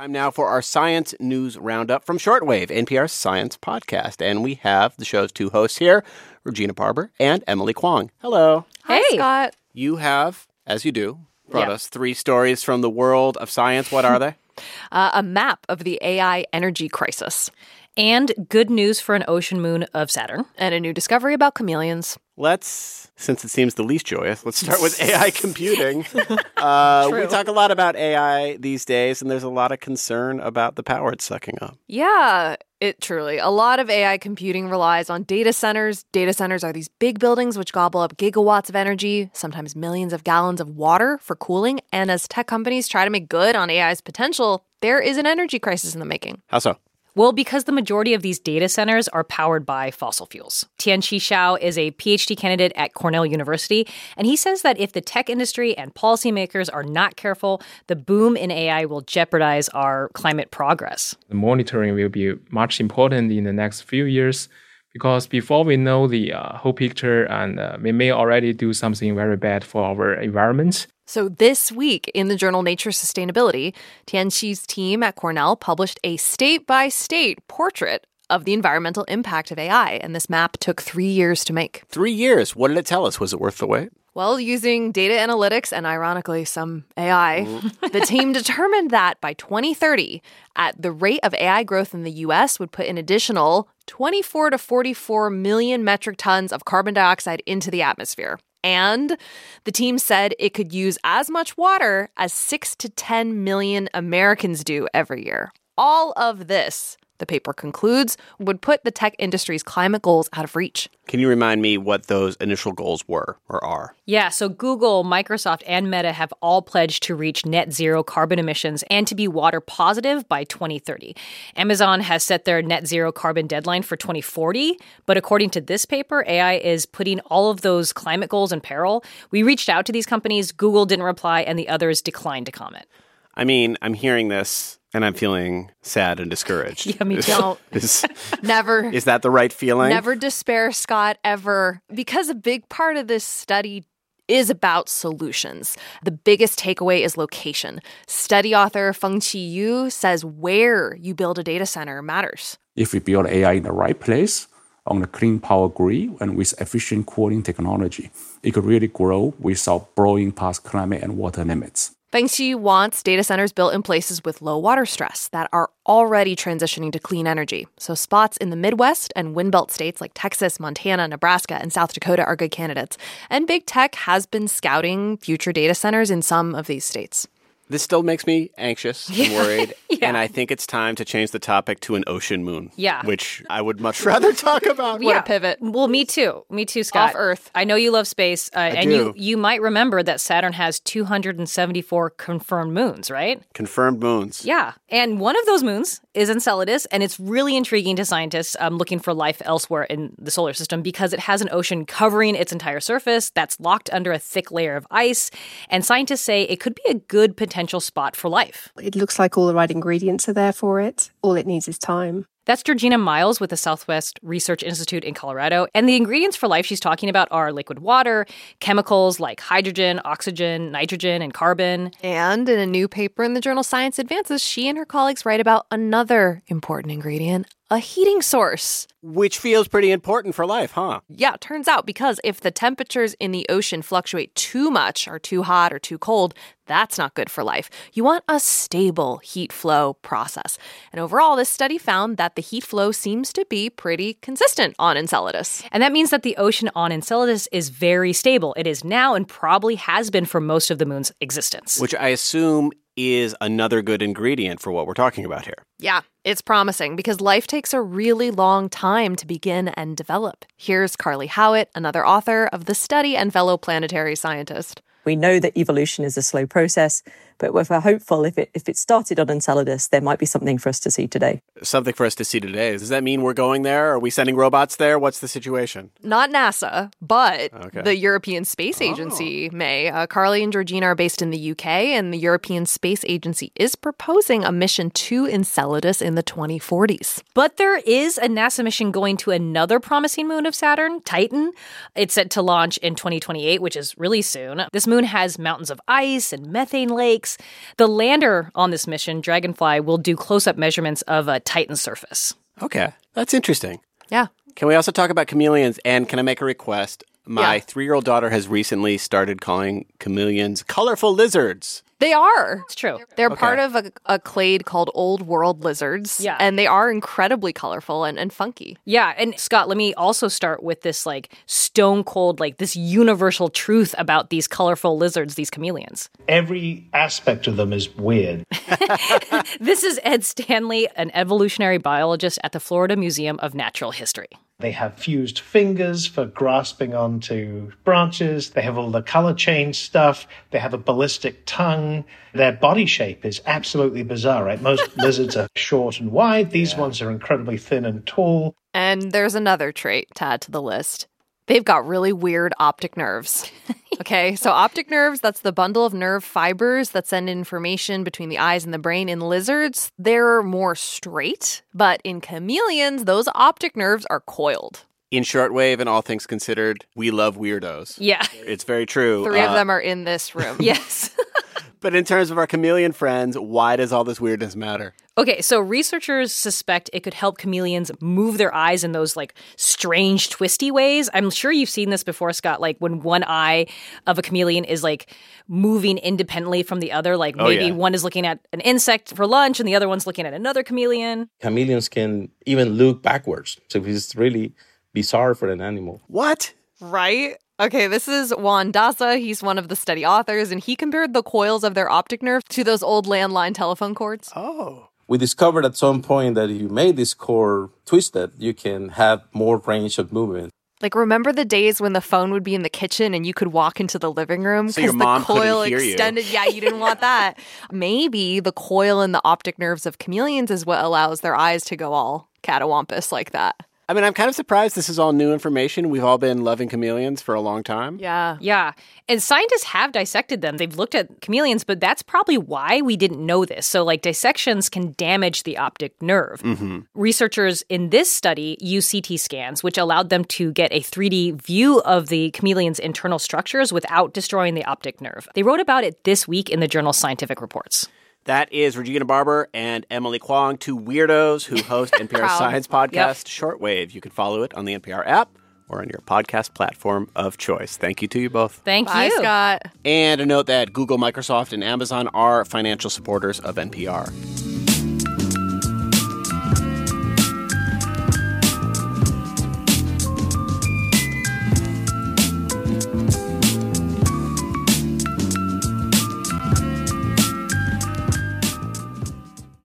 Time now for our Science News Roundup from Shortwave, NPR's science podcast. And we have the show's two hosts here, Regina Barber and Emily Kwong. Hello. Hey, Scott. You have, as you do, brought us three stories from the world of science. What are they? A map of the AI energy crisis. And good news for an ocean moon of Saturn. And a new discovery about chameleons. Since it seems the least joyous, let's start with AI computing. We talk a lot about AI these days, and there's a lot of concern about the power it's sucking up. Yeah, truly. A lot of AI computing relies on data centers. Data centers are these big buildings which gobble up gigawatts of energy, sometimes millions of gallons of water for cooling. And as tech companies try to make good on AI's potential, there is an energy crisis in the making. How so? Well, because the majority of these data centers are powered by fossil fuels. Tianqi Shao is a PhD candidate at Cornell University, and he says that if the tech industry and policymakers are not careful, the boom in AI will jeopardize our climate progress. The monitoring will be much important in the next few years because before we know the whole picture, and we may already do something very bad for our environment. So this week in the journal Nature Sustainability, Tianqi's team at Cornell published a state-by-state portrait of the environmental impact of AI, and this map took 3 years to make. 3 years? What did it tell us? Was it worth the wait? Well, using data analytics and, ironically, some AI, the team determined that by 2030, at the rate of AI growth in the U.S. would put an additional 24 to 44 million metric tons of carbon dioxide into the atmosphere. And the team said it could use as much water as 6 to 10 million Americans do every year. All of this, the paper concludes, would put the tech industry's climate goals out of reach. Can you remind me what those initial goals were or are? Yeah, so Google, Microsoft, and Meta have all pledged to reach net zero carbon emissions and to be water positive by 2030. Amazon has set their net zero carbon deadline for 2040, but according to this paper, AI is putting all of those climate goals in peril. We reached out to these companies, Google didn't reply, and the others declined to comment. I mean, I'm hearing this and I'm feeling sad and discouraged. Yeah, me too. Never. Is that the right feeling? Never despair, Scott, ever. Because a big part of this study is about solutions. The biggest takeaway is location. Study author Fengqi Yu says where you build a data center matters. If we build AI in the right place, on the clean power grid and with efficient cooling technology, it could really grow without blowing past climate and water limits. Fengqi wants data centers built in places with low water stress that are already transitioning to clean energy. So spots in the Midwest and Windbelt states like Texas, Montana, Nebraska, and South Dakota are good candidates. And big tech has been scouting future data centers in some of these states. This still makes me anxious and worried, and I think it's time to change the topic to an ocean moon, which I would much rather talk about. What a pivot. Well, me too. Me too, Scott. Off Earth. I know you love space, and do. you might remember that Saturn has 274 confirmed moons, right? Confirmed moons. Yeah, and one of those moons is Enceladus, and it's really intriguing to scientists looking for life elsewhere in the solar system because it has an ocean covering its entire surface that's locked under a thick layer of ice, and scientists say it could be a good potential spot for life. It looks like all the right ingredients are there for it. All it needs is time. That's Georgina Miles with the Southwest Research Institute in Colorado. And the ingredients for life she's talking about are liquid water, chemicals like hydrogen, oxygen, nitrogen, and carbon. And in a new paper in the journal Science Advances, she and her colleagues write about another important ingredient, a heating source. Which feels pretty important for life, huh? Yeah, turns out because if the temperatures in the ocean fluctuate too much or too hot or too cold, that's not good for life. You want a stable heat flow process. And overall, this study found that the heat flow seems to be pretty consistent on Enceladus. And that means that the ocean on Enceladus is very stable. It is now and probably has been for most of the moon's existence. Which I assume is another good ingredient for what we're talking about here. Yeah, it's promising because life takes a really long time to begin and develop. Here's Carly Howitt, another author of the study and fellow planetary scientist. We know that evolution is a slow process, but we're hopeful if it started on Enceladus, there might be something for us to see today. Something for us to see today. Does that mean we're going there? Are we sending robots there? What's the situation? Not NASA, but the European Space Agency may. Carly and Georgina are based in the UK, and the European Space Agency is proposing a mission to Enceladus in the 2040s. But there is a NASA mission going to another promising moon of Saturn, Titan. It's set to launch in 2028, which is really soon. This moon has mountains of ice and methane lakes, weeks. The lander on this mission, Dragonfly, will do close-up measurements of Titan's surface. Okay, that's interesting. Yeah. Can we also talk about chameleons? And can I make a request? My 3-year-old daughter has recently started calling chameleons colorful lizards. They are. It's true. They're part of a clade called Old World lizards. Yeah. And they are incredibly colorful and funky. Yeah, and Scott, let me also start with this stone cold, this universal truth about these colorful lizards, these chameleons. Every aspect of them is weird. This is Ed Stanley, an evolutionary biologist at the Florida Museum of Natural History. They have fused fingers for grasping onto branches. They have all the color change stuff. They have a ballistic tongue. Their body shape is absolutely bizarre, right? Most lizards are short and wide. These ones are incredibly thin and tall. And there's another trait to add to the list. They've got really weird optic nerves. Okay, so optic nerves, that's the bundle of nerve fibers that send information between the eyes and the brain. In lizards, they're more straight, but in chameleons, those optic nerves are coiled. In shortwave and all things considered, we love weirdos. Yeah. It's very true. 3 of them are in this room. Yes. But in terms of our chameleon friends, why does all this weirdness matter? Okay, so researchers suspect it could help chameleons move their eyes in those strange twisty ways. I'm sure you've seen this before, Scott, when one eye of a chameleon is moving independently from the other. One is looking at an insect for lunch and the other one's looking at another chameleon. Chameleons can even look backwards. So it's really bizarre for an animal. What? Right? Okay, this is Juan Daza. He's one of the study authors, and he compared the coils of their optic nerve to those old landline telephone cords. Oh. We discovered at some point that if you made this cord twisted, you can have more range of movement. Remember the days when the phone would be in the kitchen and you could walk into the living room so your because mom the coil couldn't hear extended? You. Yeah, you didn't want that. Maybe the coil in the optic nerves of chameleons is what allows their eyes to go all catawampus like that. I mean, I'm kind of surprised this is all new information. We've all been loving chameleons for a long time. Yeah. Yeah. And scientists have dissected them. They've looked at chameleons, but that's probably why we didn't know this. So, dissections can damage the optic nerve. Mm-hmm. Researchers in this study use CT scans, which allowed them to get a 3D view of the chameleon's internal structures without destroying the optic nerve. They wrote about it this week in the journal Scientific Reports. That is Regina Barber and Emily Kwong, 2 weirdos who host NPR's science podcast, Shortwave. You can follow it on the NPR app or on your podcast platform of choice. Thank you to you both. Thank Bye, you. Scott. And a note that Google, Microsoft, and Amazon are financial supporters of NPR.